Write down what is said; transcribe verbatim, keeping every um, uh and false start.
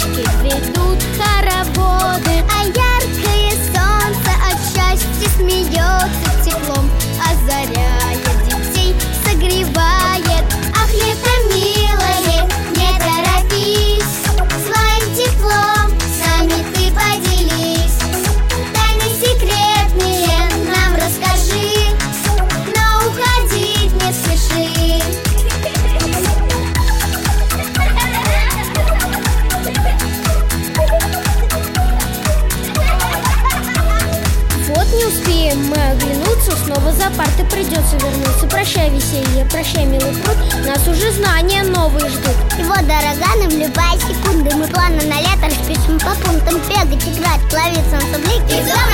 речки ведут хороводы, а яркое солнце от счастья смеется теплом, озаряет детей, согревает. Ах, лето милое, не торопись, своим теплом с нами ты поделись. Тайны секретные нам расскажи, но уходить не спеши. Вот не успеем мы оглянуться, снова за парты придется вернуться. Прощай, веселье, прощай, милый пруд, нас уже знания новые ждут. И вот, дорога, нам любая секунда, мы плавно на лето спешим по пунктам бегать, играть, ловить солнце блики.